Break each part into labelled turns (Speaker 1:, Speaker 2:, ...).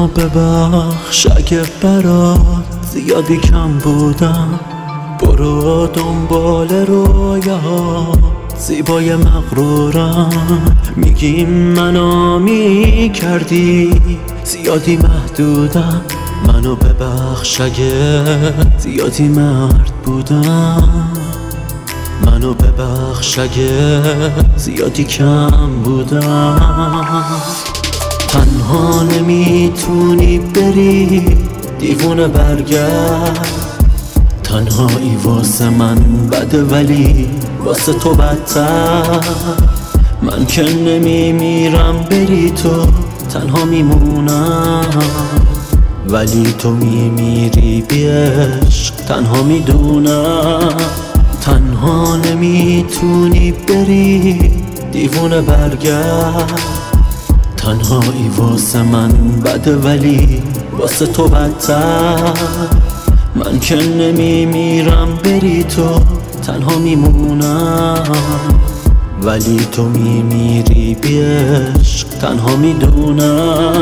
Speaker 1: ببخش اگه برات زیادی کم بودم. برو دنبال رویا زیبای مغرورم. میگی منو میکردی زیادی محدودم. منو ببخش اگه زیادی مرد بودم. منو ببخش اگه زیادی کم بودم. تنها نمیتونی بری دیوونه برگرد. تنهایی واسه من بده ولی واسه تو بدتر. من که نمیمیرم بری تو تنها میمونم. ولی تو میمیری بی عشق تنها میدونم. تنها نمیتونی بری دیوونه برگرد. تنهایی واسه من بده ولی واسه تو بدتر. من که نمیمیرم بری تو تنها میمونم. ولی تو میمیری بی عشق تنها میدونم.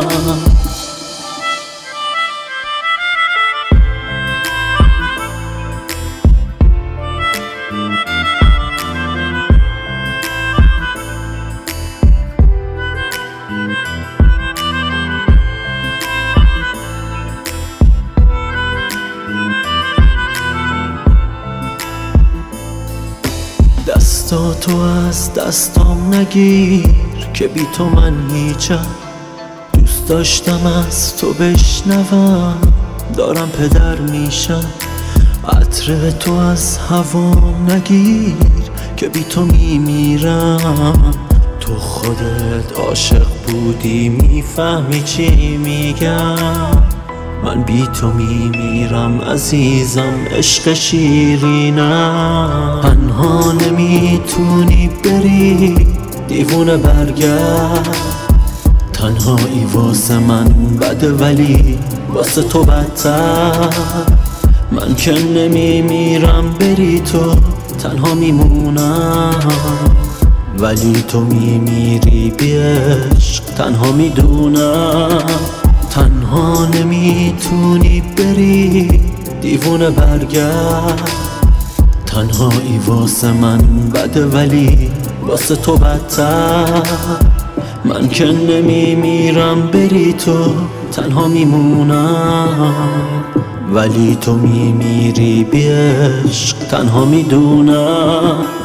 Speaker 1: دستاتو از دستام نگیر که بی تو من هیچم. دوست داشتم از تو بشنوم دارم پدر میشم. عطر تو از هوام نگیر که بی تو میمیرم. تو خودت عاشق بودی میفهمی چی میگم. من بی تو میمیرم عزیزم عشق شیرینم. تنها نمیتونی بری دیوونه برگرد. تنهایی واسه من بده ولی واسه تو بدتر. من که نمیمیرم بری تو تنها میمونم. ولی تو میمیری بی عشق تنها میدونم. تنها نمیتونی بری دیوونه برگرد. تنهایی واسه من بده ولی واسه تو بدتر. من که نمیمیرم بری تو تنها میمونم. ولی تو میمیری بی عشق تنها میدونم.